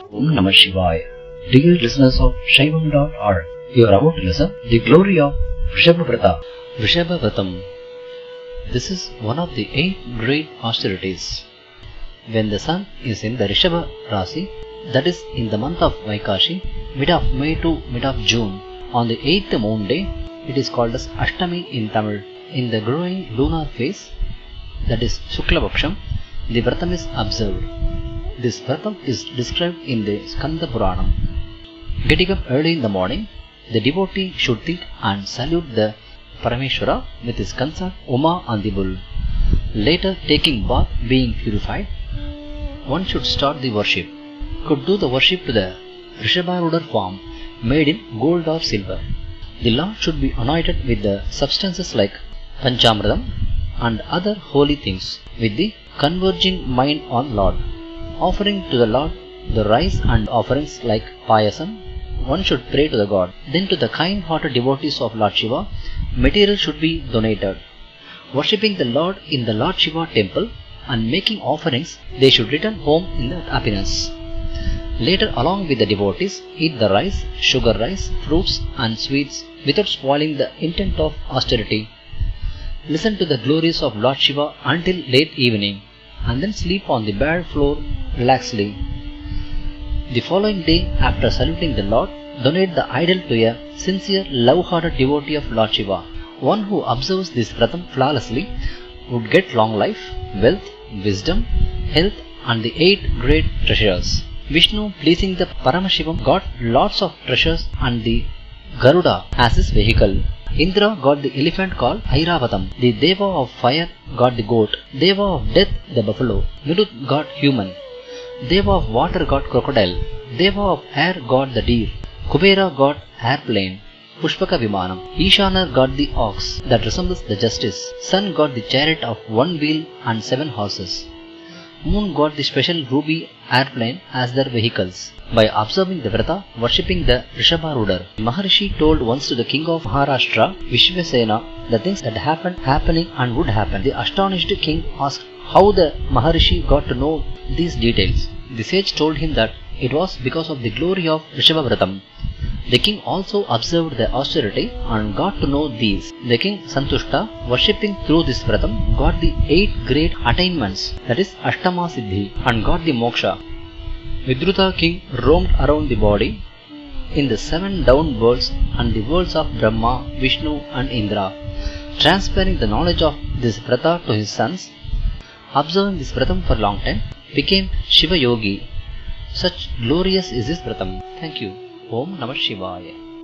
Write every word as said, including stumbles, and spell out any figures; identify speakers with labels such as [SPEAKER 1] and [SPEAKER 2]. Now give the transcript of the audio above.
[SPEAKER 1] Om Namah Shivaya. Dear listeners of Shaivam dot org, you are about to listen the glory of Vrishabhavrata. Vrishabhavratam. This is one of the eight great austerities. When the sun is in the Rishabha Rasi, that is in the month of Vaikashi, mid of May to mid of June, on the eighth moon day, it is called as Ashtami in Tamil. In the growing lunar phase, that is Shukla Paksham, the Vratam is observed. This Vratam is described in the Skanda Puranam. Getting up early in the morning, the devotee should think and salute the Parameshwara with his consort Uma on the bull. Later, taking bath, being purified, one should start the worship. Could do the worship to the Vrishabharudar form made in gold or silver. The Lord should be anointed with the substances like Panchamridam and other holy things, with the converging mind on Lord. Offering to the Lord the rice and offerings like Payasam, one should pray to the God. Then to the kind-hearted devotees of Lord Shiva, material should be donated. Worshipping the Lord in the Lord Shiva temple and making offerings, they should return home in that happiness. Later, along with the devotees, eat the rice, sugar rice, fruits and sweets without spoiling the intent of austerity. Listen to the glories of Lord Shiva until late evening, and then sleep on the bare floor relaxedly. The following day, after saluting the Lord, donate the idol to a sincere, love-hearted devotee of Lord Shiva. One who observes this Vratam flawlessly would get long life, wealth, wisdom, health and the eight great treasures. Vishnu, pleasing the Paramashivam, got lots of treasures and the Garuda as his vehicle. Indra got the elephant called Airavatam. The Deva of fire got the goat. Deva of death the buffalo. Nirud got human. Deva of water got crocodile. Deva of air got the deer. Kubera got airplane. Pushpaka Vimanam. Ishanar got the ox that resembles the justice. Sun got the chariot of one wheel and seven horses. Moon got the special ruby airplane as their vehicles. By observing the Vrata, worshipping the Vrishabharudar, Maharishi told once to the king of Maharashtra, Vishvasena, the things that happened, happening and would happen. The astonished king asked how the Maharishi got to know these details. The sage told him that it was because of the glory of Vrishabhavratam. The king also observed the austerity and got to know these. The king Santushta, worshipping through this Vratam, got the eight great attainments, that is Ashtama Siddhi, and got the moksha. Vidruta king roamed around the body in the seven down worlds and the worlds of Brahma, Vishnu and Indra, transferring the knowledge of this Vrata to his sons. Observing this Vratam for a long time, became Shiva Yogi. Such glorious is this Vratam. Thank you. Om Namah Shivaya.